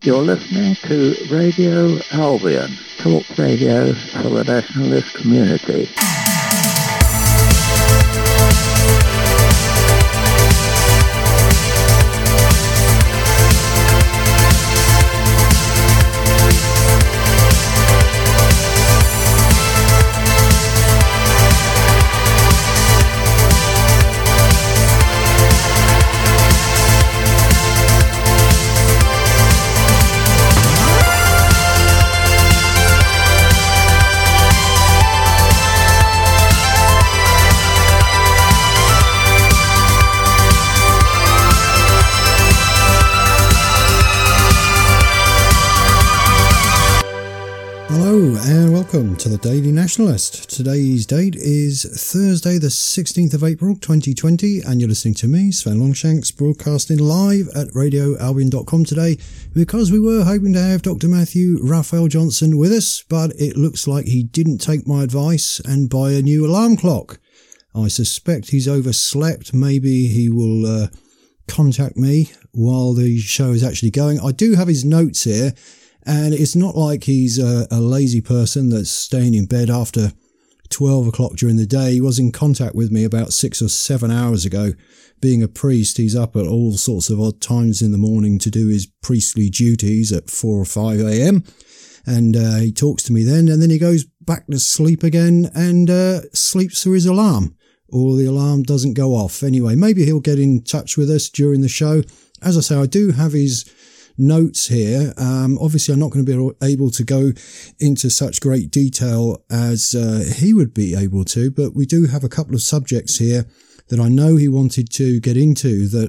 You're listening to Radio Albion, talk radio for the nationalist community. Welcome to the Daily Nationalist. Today's date is Thursday the 16th of April 2020 and you're listening to me, Sven Longshanks, broadcasting live at radioalbion.com today because we were hoping to have Dr. Matthew Raphael Johnson with us, but it looks like he didn't take my advice and buy a new alarm clock. I suspect he's overslept. Maybe he will contact me while the show is actually going. I do have his notes here. And it's not like he's a lazy person that's staying in bed after 12 o'clock during the day. He was in contact with me about 6 or 7 hours ago. Being a priest, he's up at all sorts of odd times in the morning to do his priestly duties at 4 or 5 a.m. And he talks to me then, and then he goes back to sleep again and sleeps through his alarm. Or the alarm doesn't go off. Anyway, maybe he'll get in touch with us during the show. As I say, I do have his notes here. Obviously I'm not going to be able to go into such great detail as he would be able to, but we do have a couple of subjects here that I know he wanted to get into that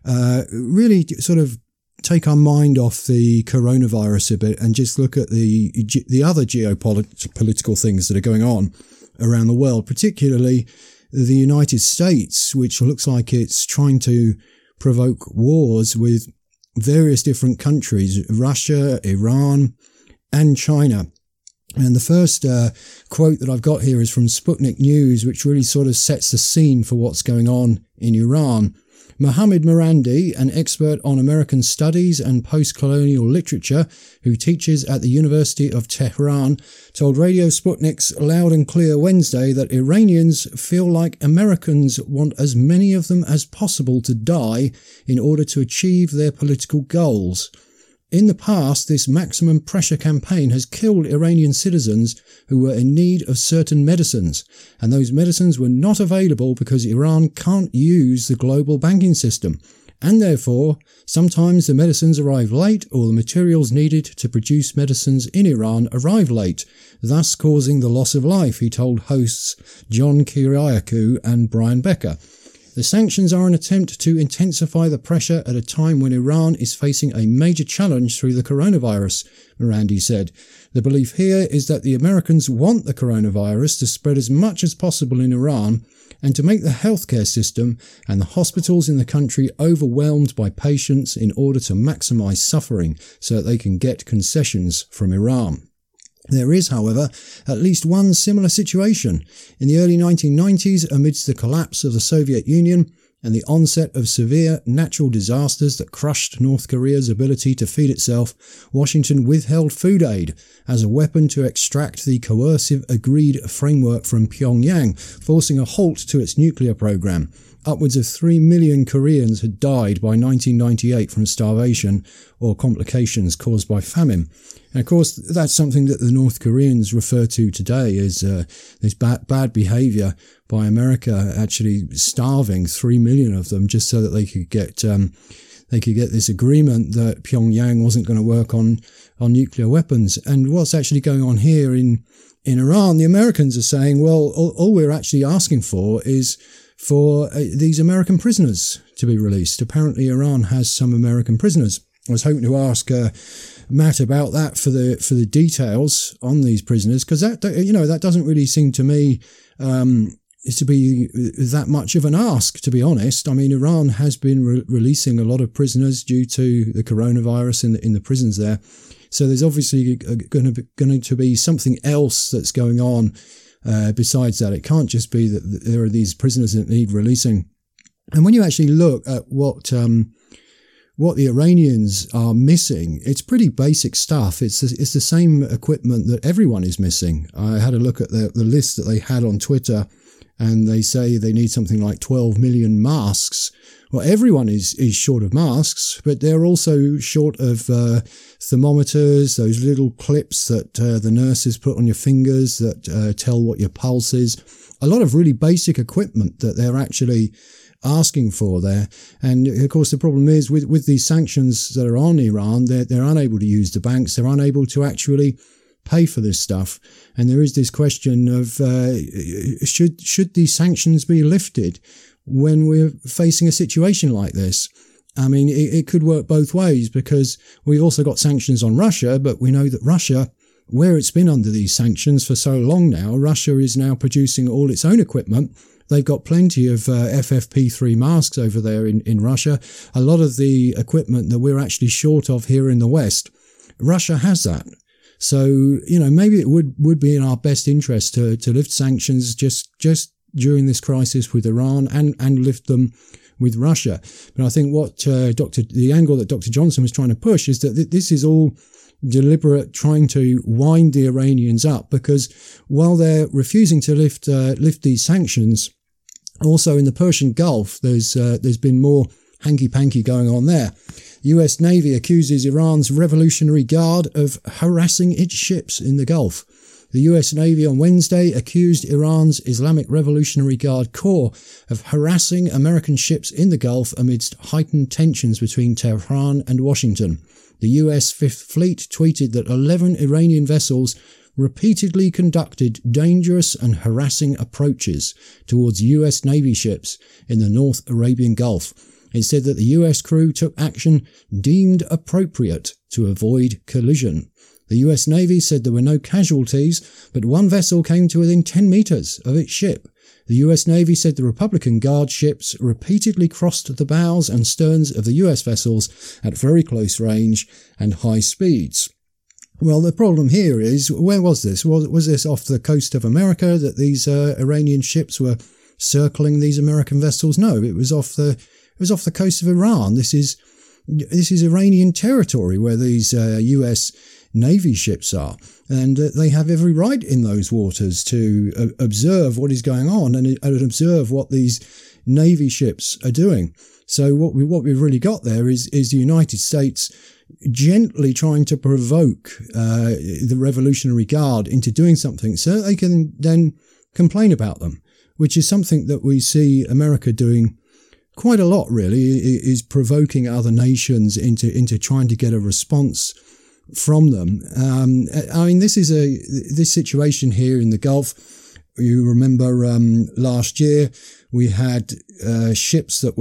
really sort of take our mind off the coronavirus a bit and just look at the other geopolitical things that are going on around the world, particularly the United States, which looks like it's trying to provoke wars with various different countries, Russia, Iran, and China. And the first quote that I've got here is from Sputnik News, which really sort of sets the scene for what's going on in Iran. Mohammad Marandi, an expert on American studies and post-colonial literature who teaches at the University of Tehran, told Radio Sputnik's Loud and Clear Wednesday that Iranians feel like Americans want as many of them as possible to die in order to achieve their political goals. In the past, this maximum pressure campaign has killed Iranian citizens who were in need of certain medicines, and those medicines were not available because Iran can't use the global banking system, and therefore, sometimes the medicines arrive late or the materials needed to produce medicines in Iran arrive late, thus causing the loss of life, he told hosts John Kiriakou and Brian Becker. The sanctions are an attempt to intensify the pressure at a time when Iran is facing a major challenge through the coronavirus, Marandi said. The belief here is that the Americans want the coronavirus to spread as much as possible in Iran and to make the healthcare system and the hospitals in the country overwhelmed by patients in order to maximize suffering so that they can get concessions from Iran. There is, however, at least one similar situation. In the early 1990s, amidst the collapse of the Soviet Union and the onset of severe natural disasters that crushed North Korea's ability to feed itself, Washington withheld food aid as a weapon to extract the coercive agreed framework from Pyongyang, forcing a halt to its nuclear program. Upwards of 3 million Koreans had died by 1998 from starvation or complications caused by famine. And of course, that's something that the North Koreans refer to today as this bad behavior by America, actually starving 3 million of them just so that they could get this agreement that Pyongyang wasn't going to work on nuclear weapons. And what's actually going on here in Iran, the Americans are saying, well, all we're actually asking for is for these American prisoners to be released. Apparently Iran has some American prisoners. I was hoping to ask Matt about that for the details on these prisoners, because that doesn't really seem to me to be that much of an ask, to be honest. I mean, Iran has been releasing a lot of prisoners due to the coronavirus in the prisons there. So there's obviously going to be something else that's going on besides that. It can't just be that there are these prisoners that need releasing. And when you actually look at what what the Iranians are missing, it's pretty basic stuff. It's the same equipment that everyone is missing. I had a look at the list that they had on Twitter, and they say they need something like 12 million masks. Well, everyone is short of masks, but they're also short of thermometers, those little clips that the nurses put on your fingers that tell what your pulse is. A lot of really basic equipment that they're actually asking for there. And of course, the problem is with these sanctions that are on Iran, they're unable to use the banks. They're unable to actually pay for this stuff. And there is this question of should these sanctions be lifted when we're facing a situation like this? I mean, it could work both ways, because we've also got sanctions on Russia, but we know that Russia, where it's been under these sanctions for so long now, Russia is now producing all its own equipment. They've got plenty of FFP3 masks over there in Russia. A lot of the equipment that we're actually short of here in the West, Russia has that. So, maybe it would be in our best interest to lift sanctions just during this crisis with Iran and lift them with Russia. But I think what the angle that Dr. Johnson was trying to push is that this is all deliberate, trying to wind the Iranians up, because while they're refusing to lift these sanctions, also in the Persian Gulf, there's been more hanky-panky going on there. US Navy accuses Iran's Revolutionary Guard of harassing its ships in the Gulf. The US Navy on Wednesday accused Iran's Islamic Revolutionary Guard Corps of harassing American ships in the Gulf amidst heightened tensions between Tehran and Washington. The US Fifth Fleet tweeted that 11 Iranian vessels repeatedly conducted dangerous and harassing approaches towards US Navy ships in the North Arabian Gulf. It said that the US crew took action deemed appropriate to avoid collision. The US Navy said there were no casualties, but one vessel came to within 10 meters of its ship. The US Navy said the Republican Guard ships repeatedly crossed the bows and sterns of the US vessels at very close range and high speeds. Well, the problem here is, where was this? Was this off the coast of America that these Iranian ships were circling these American vessels? No, it was off the coast of Iran. This is Iranian territory where these US Navy ships are, and they have every right in those waters to observe what is going on and observe what these Navy ships are doing. So what we've really got there is the United States gently trying to provoke the Revolutionary Guard into doing something so that they can then complain about them, which is something that we see America doing quite a lot, really, is provoking other nations into trying to get a response from them. I mean, this situation here in the Gulf. You remember last year we had ships that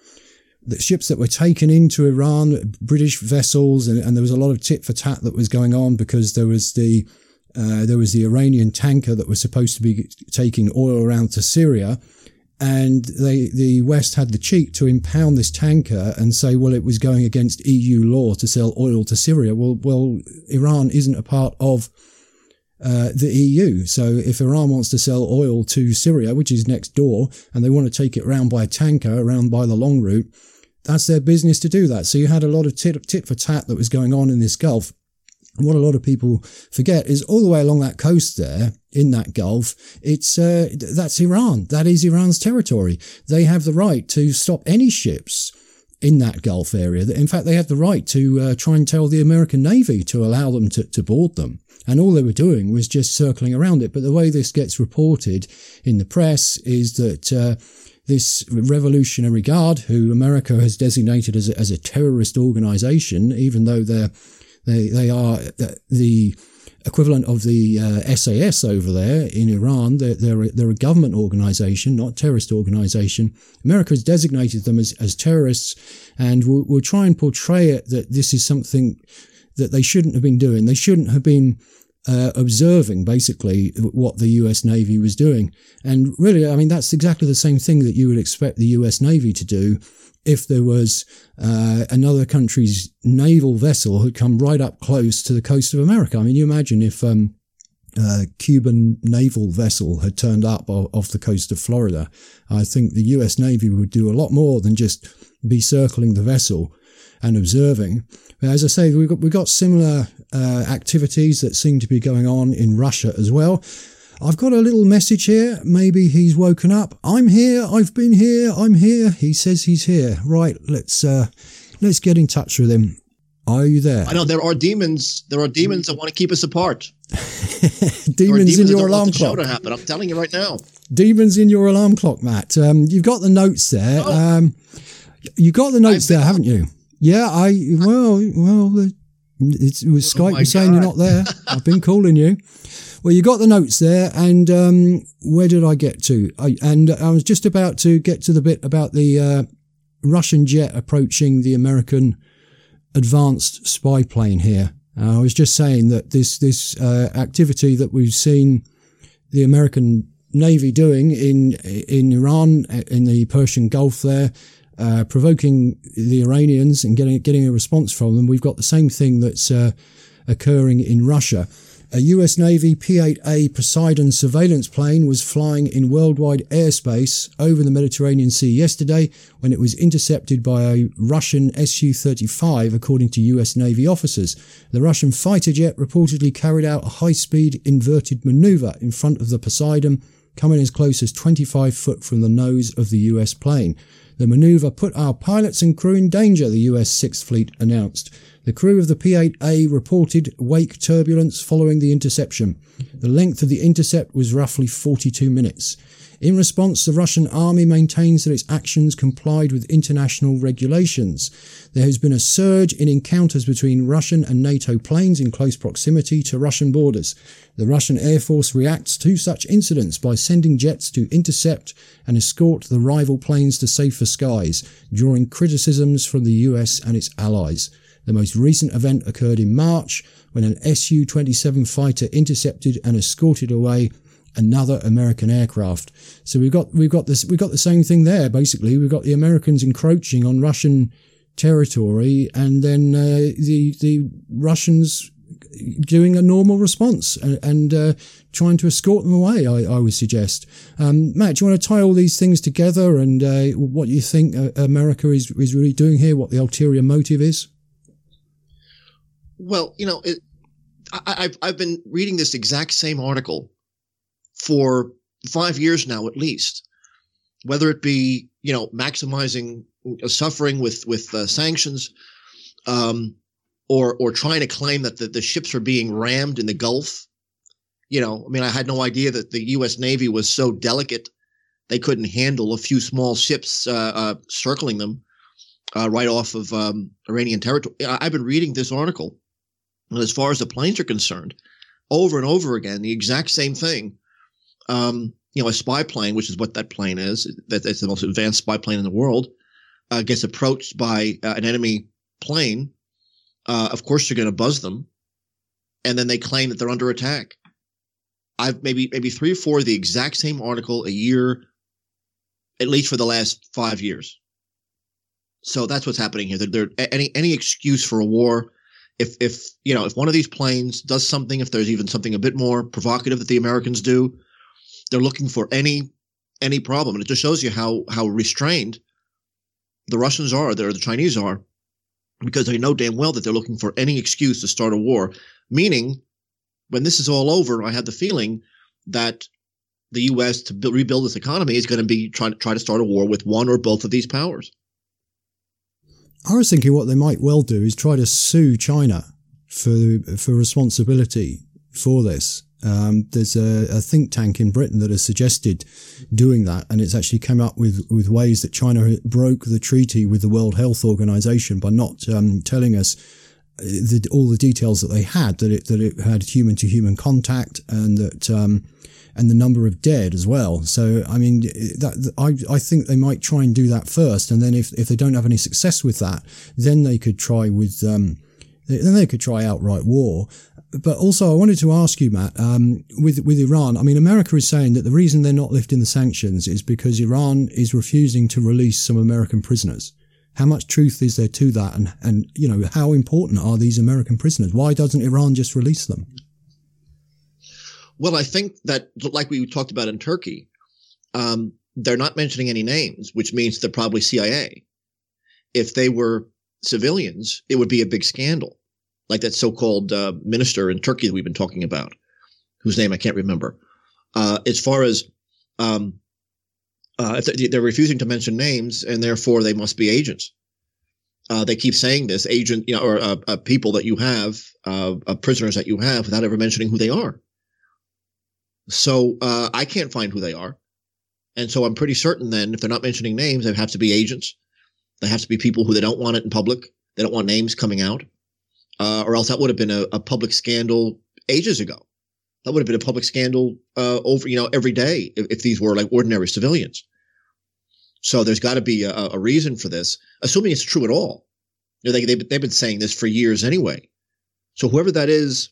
were taken into Iran, British vessels, and there was a lot of tit for tat that was going on because there was the Iranian tanker that was supposed to be taking oil around to Syria. And the West had the cheek to impound this tanker and say, well, it was going against EU law to sell oil to Syria. Well, Iran isn't a part of the EU. So if Iran wants to sell oil to Syria, which is next door, and they want to take it around by a tanker, around by the long route, that's their business to do that. So you had a lot of tit for tat that was going on in this Gulf. And what a lot of people forget is all the way along that coast there, in that Gulf, that's Iran. That is Iran's territory. They have the right to stop any ships in that Gulf area. In fact, they have the right to try and tell the American Navy to allow them to board them. And all they were doing was just circling around it. But the way this gets reported in the press is that this Revolutionary Guard, who America has designated as a terrorist organization, even though they are the equivalent of the SAS over there in Iran. They're a government organization, not a terrorist organization. America has designated them as terrorists, and will try and portray it that this is something that they shouldn't have been doing. They shouldn't have been observing, basically, what the US Navy was doing. And really, I mean, that's exactly the same thing that you would expect the US Navy to do if there was another country's naval vessel who'd come right up close to the coast of America. I mean, you imagine if a Cuban naval vessel had turned up off the coast of Florida. I think the US Navy would do a lot more than just be circling the vessel. and observing. But as I say, we've got similar activities that seem to be going on in Russia as well. I've got a little message here. Maybe he's woken up. I'm here. I've been here. I'm here. He says he's here. Right. Let's get in touch with him. Are you there? I know there are demons. There are demons that want to keep us apart. Demons in your alarm clock. Show to happen. I'm telling you right now. Demons in your alarm clock, Matt. You've got the notes there. Oh. You got the notes there, haven't you? Yeah. Well. It was Skype saying you're not there. I've been calling you. Well, you got the notes there, and where did I get to? I was just about to get to the bit about the Russian jet approaching the American advanced spy plane here. I was just saying that this activity that we've seen the American Navy doing in Iran, in the Persian Gulf there, provoking the Iranians and getting a response from them. We've got the same thing that's occurring in Russia. A US Navy P-8A Poseidon surveillance plane was flying in worldwide airspace over the Mediterranean Sea yesterday when it was intercepted by a Russian Su-35, according to US Navy officers. The Russian fighter jet reportedly carried out a high-speed inverted maneuver in front of the Poseidon, coming as close as 25 foot from the nose of the US plane. The maneuver put our pilots and crew in danger, the US 6th Fleet announced. The crew of the P-8A reported wake turbulence following the interception. The length of the intercept was roughly 42 minutes. In response, the Russian army maintains that its actions complied with international regulations. There has been a surge in encounters between Russian and NATO planes in close proximity to Russian borders. The Russian Air Force reacts to such incidents by sending jets to intercept and escort the rival planes to safer skies, drawing criticisms from the US and its allies. The most recent event occurred in March when an Su-27 fighter intercepted and escorted away another American aircraft. So we've got the same thing there. Basically, we've got the Americans encroaching on Russian territory, and then the Russians doing a normal response and trying to escort them away. I would suggest. Matt, do you want to tie all these things together and what you think America is really doing here? What the ulterior motive is? Well, I've been reading this exact same article for 5 years now, at least, whether it be, maximizing suffering with sanctions, or trying to claim that the ships are being rammed in the Gulf. I had no idea that the U.S. Navy was so delicate they couldn't handle a few small ships circling them right off of Iranian territory. I've been reading this article, and as far as the planes are concerned, over and over again, the exact same thing. A spy plane, which is what that plane is, that's the most advanced spy plane in the world, gets approached by an enemy plane. Of course, you're going to buzz them, and then they claim that they're under attack. I've maybe 3 or 4 of the exact same article a year, at least for the last 5 years. So that's what's happening here. There any excuse for a war. If one of these planes does something, if there's even something a bit more provocative that the Americans do, they're looking for any problem. And it just shows you how restrained the Russians are, the Chinese are, because they know damn well that they're looking for any excuse to start a war. Meaning, when this is all over, I have the feeling that the U.S. to rebuild its economy is going to be try to start a war with one or both of these powers. I was thinking what they might well do is try to sue China for responsibility for this. There's a think tank in Britain that has suggested doing that, and it's actually come up with ways that China broke the treaty with the World Health Organization by not telling us all the details that they had, that it had human to human contact, and that and the number of dead as well. So I mean, I think they might try and do that first, and then if they don't have any success with that, then they could try outright war. But also, I wanted to ask you, Matt, with Iran, I mean, America is saying that the reason they're not lifting the sanctions is because Iran is refusing to release some American prisoners. How much truth is there to that? And how important are these American prisoners? Why doesn't Iran just release them? Well, I think that, like we talked about in Turkey, they're not mentioning any names, which means they're probably CIA. If they were civilians, it would be a big scandal, like that so-called minister in Turkey that we've been talking about, whose name I can't remember. As far as if they're refusing to mention names, and therefore they must be agents. They keep saying this agent, or people that you have, prisoners that you have, without ever mentioning who they are. So I can't find who they are. And so I'm pretty certain then, if they're not mentioning names, they have to be agents. They have to be people who they don't want it in public. They don't want names coming out. Or else that would have been a public scandal ages ago. That would have been a public scandal over, every day if these were like ordinary civilians. So there's got to be a reason for this, assuming it's true at all. They've been saying this for years anyway. So whoever that is,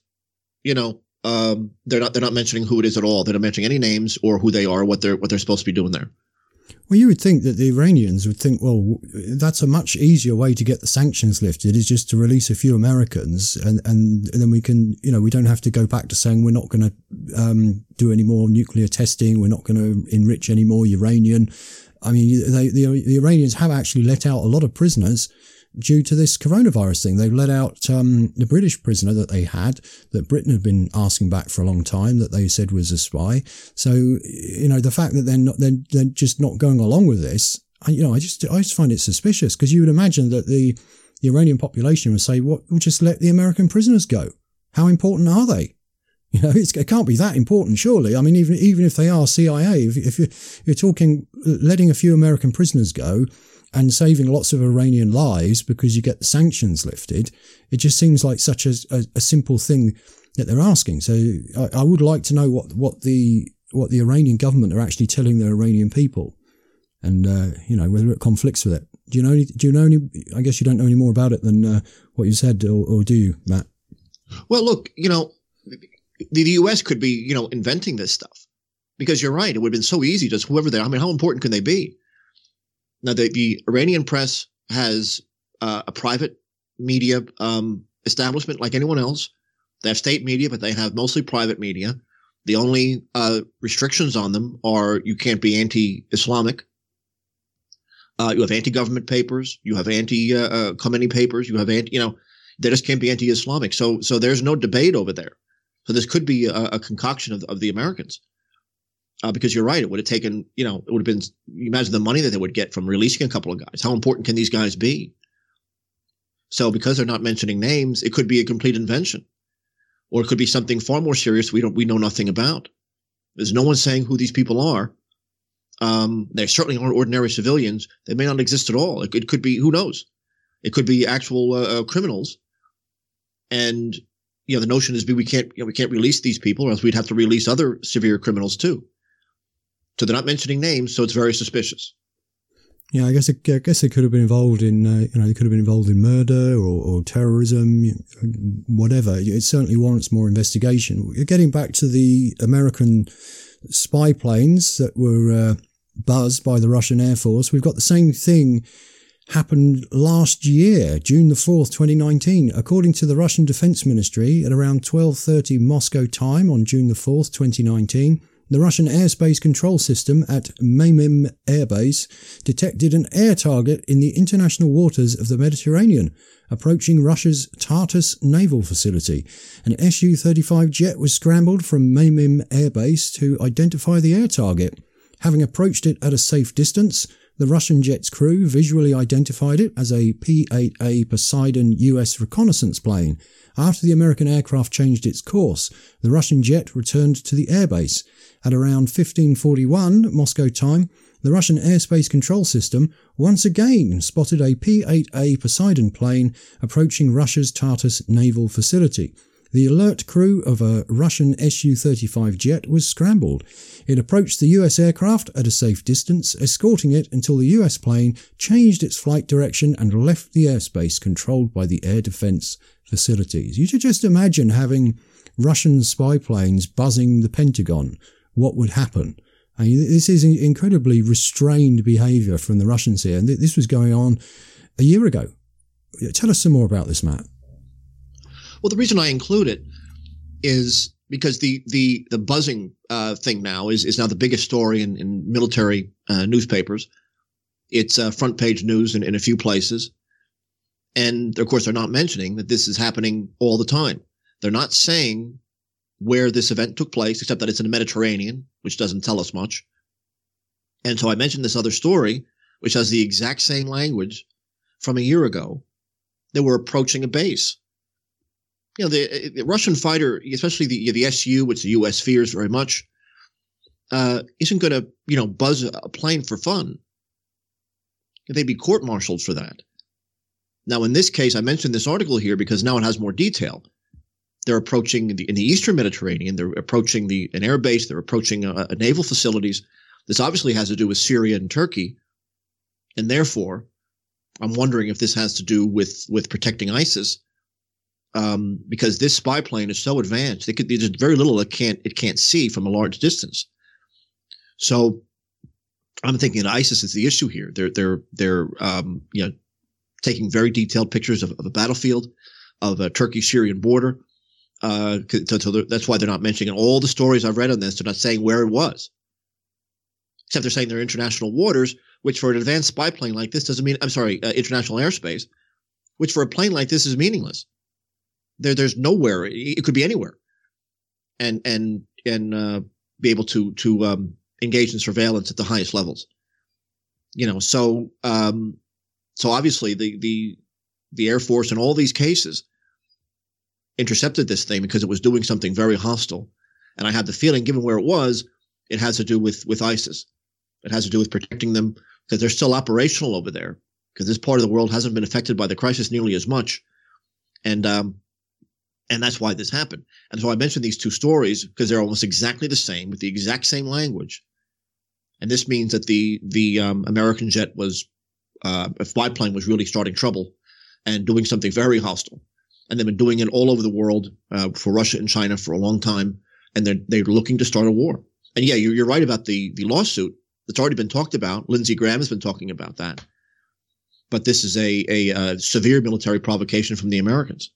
they're not mentioning who it is at all. They're not mentioning any names or who they are, what they're supposed to be doing there. Well, you would think that the Iranians would think, well, that's a much easier way to get the sanctions lifted is just to release a few Americans, and then we can, we don't have to go back to saying we're not going to do any more nuclear testing, we're not going to enrich any more uranium. I mean, the Iranians have actually let out a lot of prisoners due to this coronavirus thing. They've let out the British prisoner that they had, that Britain had been asking back for a long time, that they said was a spy. So, the fact that they're just not going along with this, I just find it suspicious, because you would imagine that the Iranian population would say, we'll just let the American prisoners go. How important are they? It can't be that important, surely. I mean, even if they are CIA, if you're talking letting a few American prisoners go and saving lots of Iranian lives because you get the sanctions lifted, it just seems like such a simple thing that they're asking. So I would like to know what the Iranian government are actually telling the Iranian people, and whether it conflicts with it. Do you know any? I guess you don't know any more about it than what you said, or do you, Matt? Well, look, the U.S. could be, inventing this stuff, because you're right. It would have been so easy, just whoever they are. I mean, how important can they be? Now, the Iranian press has a private media establishment like anyone else. They have state media, but they have mostly private media. The only restrictions on them are you can't be anti-Islamic. You have anti-government papers. You have anti-Khomeini papers. You have they just can't be anti-Islamic. So there's no debate over there. So this could be a concoction of the Americans. Because you're right, it would have taken, it would have been, you imagine the money that they would get from releasing a couple of guys. How important can these guys be? So because they're not mentioning names, it could be a complete invention, or it could be something far more serious we know nothing about. There's no one saying who these people are. They certainly aren't ordinary civilians. They may not exist at all. It could be, who knows? It could be actual criminals. And the notion is we can't release these people, or else we'd have to release other severe criminals too. So they're not mentioning names, so it's very suspicious. Yeah, I guess they could have been involved in, they could have been involved in murder or terrorism, whatever. It certainly warrants more investigation. Getting back to the American spy planes that were buzzed by the Russian Air Force, we've got the same thing happened last year, June the 4th, 2019. According to the Russian Defense Ministry, at around 12:30 Moscow time on June the 4th, 2019, the Russian airspace control system at Maymim Air Base detected an air target in the international waters of the Mediterranean, approaching Russia's Tartus naval facility. An Su-35 jet was scrambled from Maymim Air Base to identify the air target. Having approached it at a safe distance, the Russian jet's crew visually identified it as a P-8A Poseidon US reconnaissance plane. After the American aircraft changed its course, the Russian jet returned to the airbase. At around 15:41 Moscow time, the Russian airspace control system once again spotted a P-8A Poseidon plane approaching Russia's Tartus naval facility. The alert crew of a Russian Su-35 jet was scrambled. It approached the US aircraft at a safe distance, escorting it until the US plane changed its flight direction and left the airspace controlled by the air defense facilities. You should just imagine having Russian spy planes buzzing the Pentagon. What would happen? I mean, this is incredibly restrained behaviour from the Russians here, and this was going on a year ago. Tell us some more about this, Matt. Well, the reason I include it is because the buzzing thing now is now the biggest story in military newspapers. It's front page news in a few places. And of course, they're not mentioning that this is happening all the time. They're not saying where this event took place, except that it's in the Mediterranean, which doesn't tell us much. And so I mentioned this other story, which has the exact same language from a year ago. They were approaching a base. You know, the Russian fighter, especially the Su, which the U.S. fears very much, isn't going to, buzz a plane for fun. They'd be court-martialed for that. Now, in this case, I mentioned this article here because now it has more detail. They're approaching in the Eastern Mediterranean. They're approaching an air base. They're approaching naval facilities. This obviously has to do with Syria and Turkey. And therefore, I'm wondering if this has to do with protecting ISIS, because this spy plane is so advanced. There's very little it can't see from a large distance. So I'm thinking that ISIS is the issue here. They're taking very detailed pictures of a battlefield, of a Turkey-Syrian border. So that's why they're not mentioning all the stories I've read on this. They're not saying where it was, except they're saying they're international waters, which for an advanced spy plane like this doesn't mean. I'm sorry, international airspace, which for a plane like this is meaningless. There's nowhere. It could be anywhere, and be able to engage in surveillance at the highest levels. So obviously the Air Force in all these cases intercepted this thing because it was doing something very hostile. And I have the feeling, given where it was, it has to do with ISIS. It has to do with protecting them because they're still operational over there, because this part of the world hasn't been affected by the crisis nearly as much. And that's why this happened. And so I mentioned these two stories because they're almost exactly the same with the exact same language. And this means that the American jet was, a biplane was really starting trouble and doing something very hostile. And they've been doing it all over the world for Russia and China for a long time. And they're looking to start a war. And yeah, you're right about the lawsuit. It's already been talked about. Lindsey Graham has been talking about that. But this is a severe military provocation from the Americans.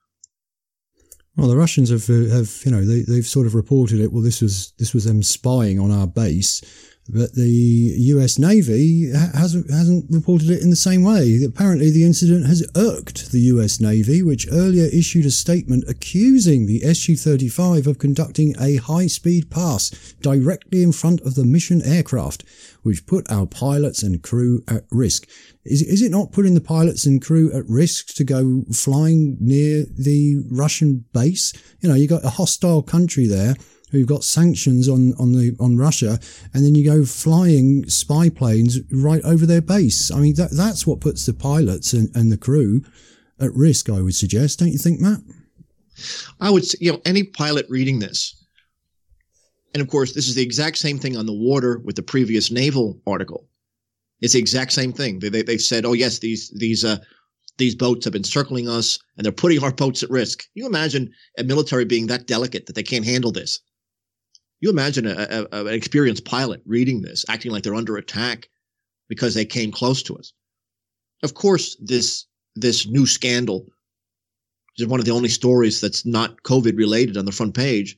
Well, the Russians have they've sort of reported it. Well, this was them spying on our base, but the U.S. Navy hasn't reported it in the same way. Apparently, the incident has irked the U.S. Navy, which earlier issued a statement accusing the Su-35 of conducting a high-speed pass directly in front of the mission aircraft, which put our pilots and crew at risk. Is it not putting the pilots and crew at risk to go flying near the Russian base? You got a hostile country there who've got sanctions on Russia, and then you go flying spy planes right over their base. I mean, that's what puts the pilots and the crew at risk, I would suggest. Don't you think, Matt? I would say, any pilot reading this, and of course, this is the exact same thing on the water with the previous naval article. It's the exact same thing. They've said, oh yes, these boats have been circling us and they're putting our boats at risk. Can you imagine a military being that delicate that they can't handle this? You imagine an experienced pilot reading this, acting like they're under attack because they came close to us. Of course, this new scandal, which is one of the only stories that's not COVID related on the front page,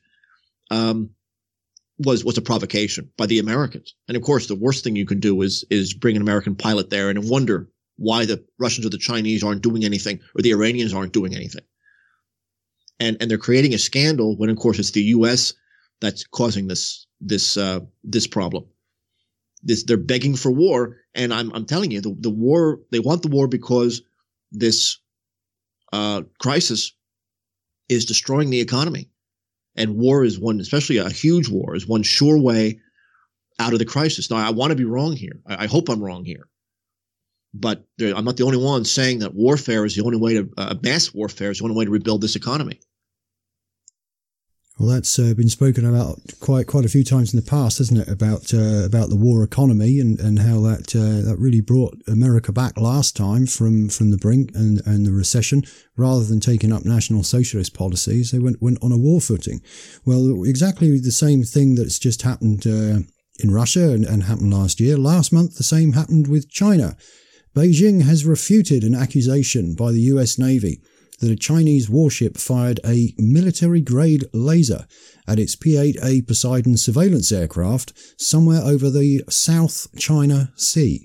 was a provocation by the Americans. And of course, the worst thing you can do is bring an American pilot there and wonder why the Russians or the Chinese aren't doing anything, or the Iranians aren't doing anything. And they're creating a scandal when, of course, it's the U.S. that's causing this problem. They're begging for war, and I'm telling you, the war, they want the war because this crisis is destroying the economy. And war is one, especially a huge war, is one sure way out of the crisis. Now, I want to be wrong here. I hope I'm wrong here. But I'm not the only one saying that warfare is the only way to mass warfare is the only way to rebuild this economy. Well, that's been spoken about quite a few times in the past, hasn't it? About the war economy and how that really brought America back last time from the brink and the recession. Rather than taking up national socialist policies, they went on a war footing. Well, exactly the same thing that's just happened in Russia and happened last year. Last month, the same happened with China. Beijing has refuted an accusation by the US Navy that a Chinese warship fired a military-grade laser at its P-8A Poseidon surveillance aircraft somewhere over the South China Sea.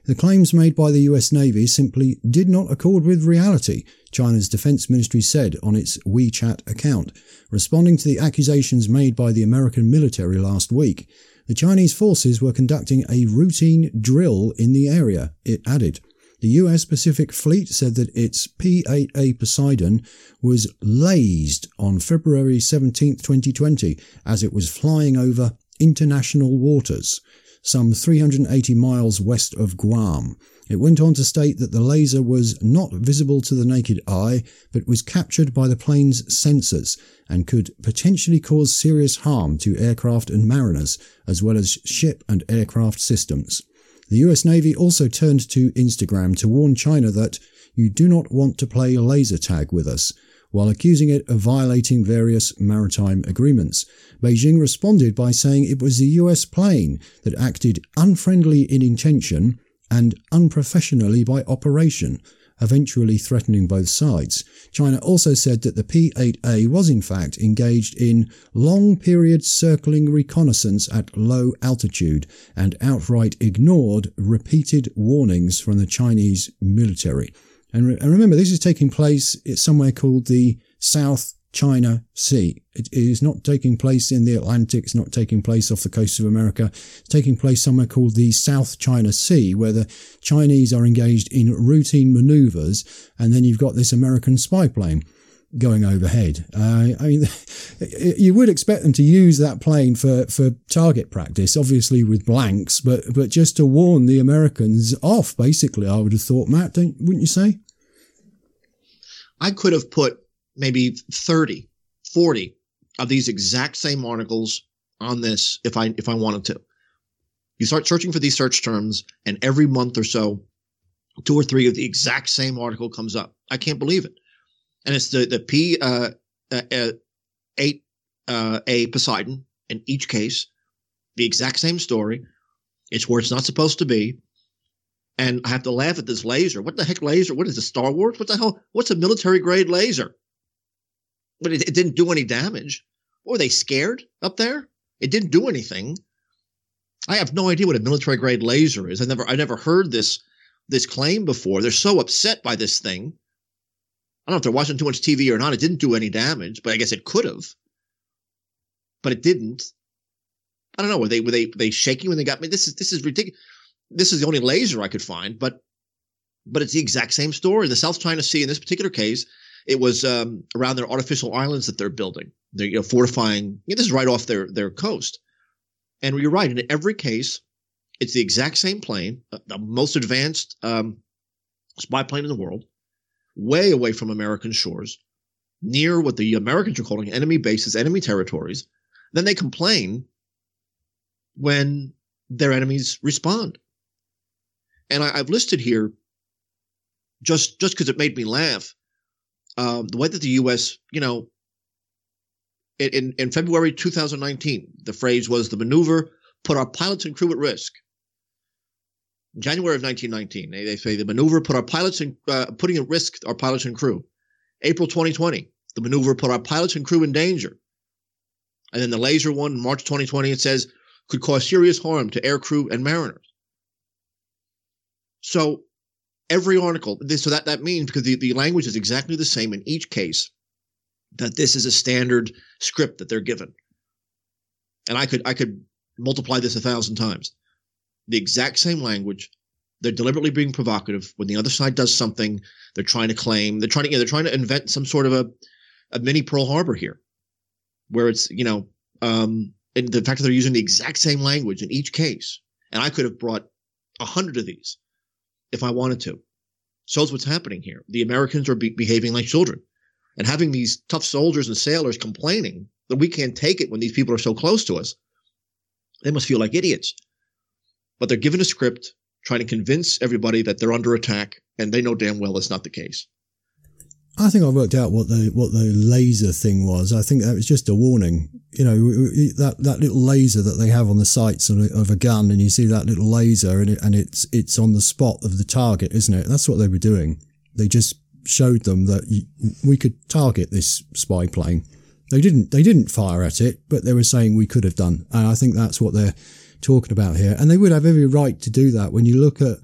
The claims made by the US Navy simply did not accord with reality, China's Defense Ministry said on its WeChat account, responding to the accusations made by the American military last week. The Chinese forces were conducting a routine drill in the area, it added. The US Pacific Fleet said that its P-8A Poseidon was lased on February 17, 2020, as it was flying over international waters, some 380 miles west of Guam. It went on to state that the laser was not visible to the naked eye, but was captured by the plane's sensors and could potentially cause serious harm to aircraft and mariners, as well as ship and aircraft systems. The US Navy also turned to Instagram to warn China that you do not want to play laser tag with us, while accusing it of violating various maritime agreements. Beijing responded by saying it was the US plane that acted unfriendly in intention and unprofessionally by operation, eventually threatening both sides. China also said that the P-8A was in fact engaged in long-period circling reconnaissance at low altitude and outright ignored repeated warnings from the Chinese military. And remember, this is taking place at somewhere called the South China Sea. It is not taking place in the Atlantic. It's not taking place off the coast of America. It's taking place somewhere called the South China Sea, where the Chinese are engaged in routine maneuvers, and then you've got this American spy plane going overhead. I mean, you would expect them to use that plane for target practice, obviously with blanks, but just to warn the Americans off, basically, I would have thought, Matt, wouldn't you say? I could have put maybe 30, 40 of these exact same articles on this if I wanted to. You start searching for these search terms, and every month or so, 2 or 3 of the exact same article comes up. I can't believe it. And it's the P-8A Poseidon in each case, the exact same story. It's where it's not supposed to be. And I have to laugh at this laser. What the heck laser? What is it, Star Wars? What the hell? What's a military-grade laser? But it didn't do any damage. What, were they scared up there? It didn't do anything. I have no idea what a military-grade laser is. I never heard this claim before. They're so upset by this thing. I don't know if they're watching too much TV or not. It didn't do any damage, but I guess it could have. But it didn't. I don't know. Were they shaking when they got me? This is ridiculous. This is the only laser I could find, but it's the exact same story. The South China Sea, in this particular case, it was around their artificial islands that they're building. They're fortifying. This is right off their coast. And you're right. In every case, it's the exact same plane, the most advanced spy plane in the world, way away from American shores, near what the Americans are calling enemy bases, enemy territories. Then they complain when their enemies respond. And I've listed here, just because it made me laugh, the way that the U.S., in February 2019, the phrase was, the maneuver put our pilots and crew at risk. In January of 1919, they say the maneuver put our pilots and putting at risk our pilots and crew. April 2020, the maneuver put our pilots and crew in danger. And then the laser one, March 2020, it says could cause serious harm to air crew and mariners. So every article, that means, because the language is exactly the same in each case, that this is a standard script that they're given. And I could multiply this 1,000 times. The exact same language. They're deliberately being provocative. When the other side does something, they're trying to claim. They're trying to invent some sort of a mini Pearl Harbor here, where it's and the fact that they're using the exact same language in each case. And I could have brought 100 of these if I wanted to. Shows what's happening here. The Americans are behaving like children, and having these tough soldiers and sailors complaining that we can't take it when these people are so close to us. They must feel like idiots. But they're given a script, trying to convince everybody that they're under attack, and they know damn well it's not the case. I think I worked out what the laser thing was. I think that was just a warning. That little laser that they have on the sights of a gun, and you see that little laser, and it's on the spot of the target, isn't it? That's what they were doing. They just showed them that we could target this spy plane. They didn't fire at it, but they were saying we could have done. And I think that's what they're talking about here. And they would have every right to do that when you look at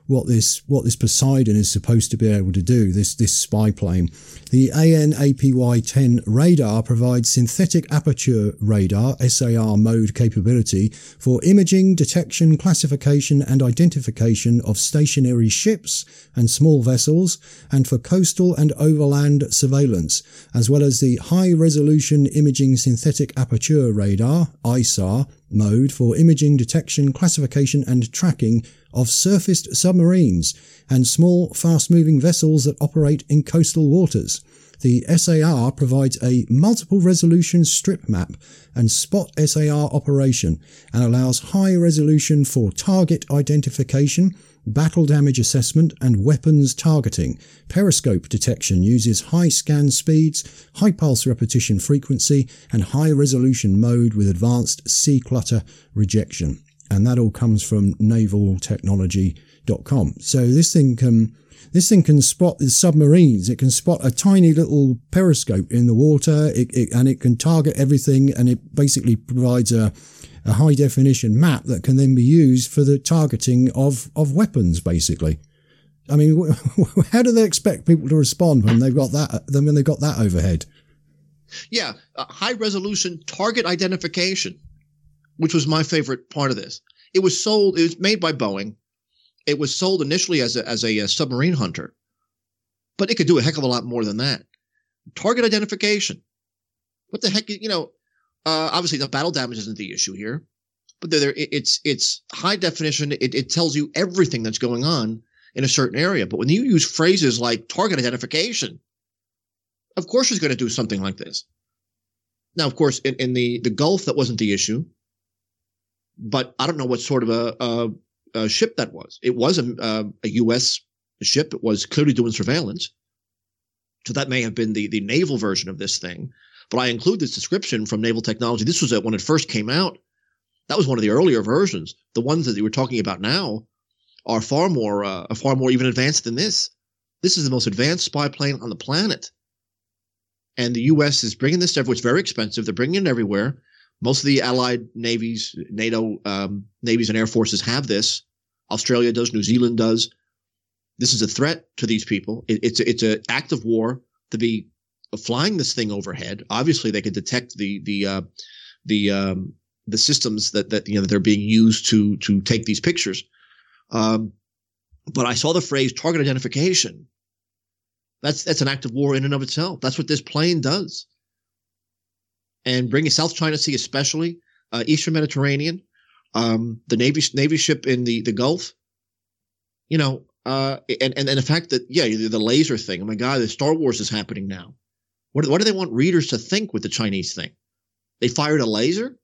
what this Poseidon is supposed to be able to do, this spy plane. The AN/APY-10 radar provides synthetic aperture radar (SAR) mode capability for imaging, detection, classification and identification of stationary ships and small vessels, and for coastal and overland surveillance, as well as the high-resolution imaging synthetic aperture radar (ISAR) mode for imaging, detection, classification and tracking of surfaced submarines and small, fast-moving vessels that operate in coastal waters. The SAR provides a multiple-resolution strip map and spot SAR operation and allows high resolution for target identification, battle damage assessment and weapons targeting. Periscope detection uses high scan speeds, high pulse repetition frequency and high resolution mode with advanced sea clutter rejection. And that all comes from navaltechnology.com. So this thing can spot the submarines. It can spot a tiny little periscope in the water, and it can target everything, and it basically provides a high definition map that can then be used for the targeting of weapons, basically. I mean, how do they expect people to respond when they've got that overhead? Yeah, high resolution target identification, which was my favorite part of this. It was made by Boeing. It was sold initially as a submarine hunter, but it could do a heck of a lot more than that. Target identification. What the heck? Obviously the battle damage isn't the issue here, but it's high definition. It tells you everything that's going on in a certain area. But when you use phrases like target identification, of course it's going to do something like this. Now, of course, in the Gulf, that wasn't the issue, but I don't know what sort of a ship that was. It was a U.S. ship. It was clearly doing surveillance. So that may have been the naval version of this thing. But I include this description from Naval Technology. This was when it first came out. That was one of the earlier versions. The ones that we're talking about now are far more even advanced than this. This is the most advanced spy plane on the planet. And the U.S. is bringing this everywhere. It's very expensive. They're bringing it everywhere. Most of the allied navies, NATO navies and air forces have this. Australia does. New Zealand does. This is a threat to these people. It's an act of war to be flying this thing overhead. Obviously, they could detect the systems that they're being used to take these pictures. But I saw the phrase target identification. That's an act of war in and of itself. That's what this plane does. And bringing South China Sea, especially Eastern Mediterranean, the Navy ship in the Gulf, and the fact that the laser thing. Oh my God, the Star Wars is happening now. What do they want readers to think with the Chinese thing? They fired a laser.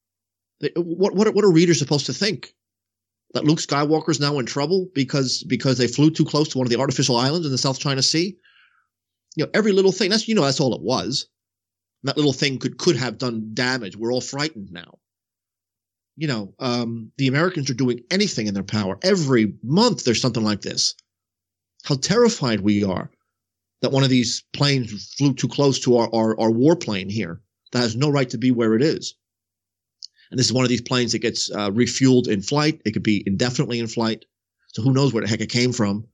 What are readers supposed to think? That Luke Skywalker is now in trouble because they flew too close to one of the artificial islands in the South China Sea? Every little thing. That's all it was. That little thing could have done damage. We're all frightened now. The Americans are doing anything in their power. Every month there's something like this. How terrified we are that one of these planes flew too close to our warplane here that has no right to be where it is. And this is one of these planes that gets refueled in flight. It could be indefinitely in flight. So who knows where the heck it came from.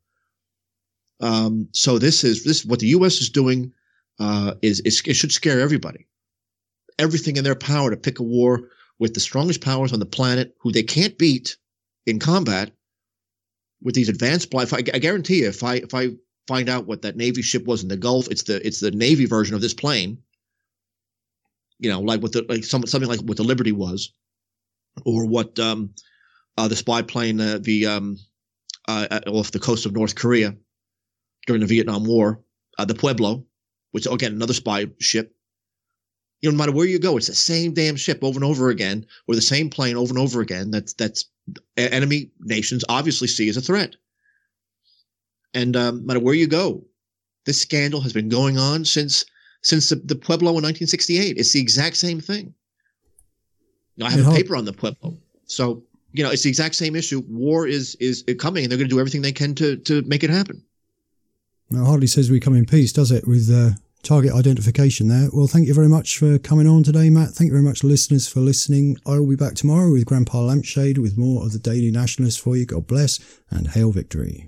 So this is what the U.S. is doing. It should scare everybody. Everything in their power to pick a war with the strongest powers on the planet, who they can't beat in combat, with these advanced. I guarantee you, if I find out what that Navy ship was in the Gulf, it's the Navy version of this plane. Something like what the Liberty was, or what the spy plane off the coast of North Korea during the Vietnam War, the Pueblo, which again another spy ship. No matter where you go, it's the same damn ship over and over again, or the same plane over and over again. That's enemy nations obviously see as a threat. And no matter where you go, this scandal has been going on since the Pueblo in 1968. It's the exact same thing. I have a paper on the Pueblo, so it's the exact same issue. War is coming, and they're going to do everything they can to make it happen. It hardly says we come in peace, does it? With target identification there. Well, thank you very much for coming on today, Matt. Thank you very much, listeners, for listening. I will be back tomorrow with Grandpa Lampshade with more of the Daily Nationalist for you. God bless and hail victory.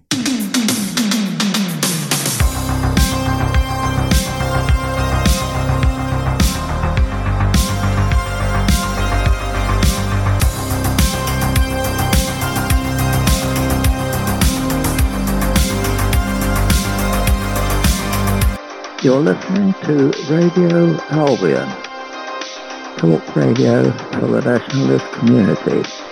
You're listening to Radio Albion, talk radio for the nationalist community.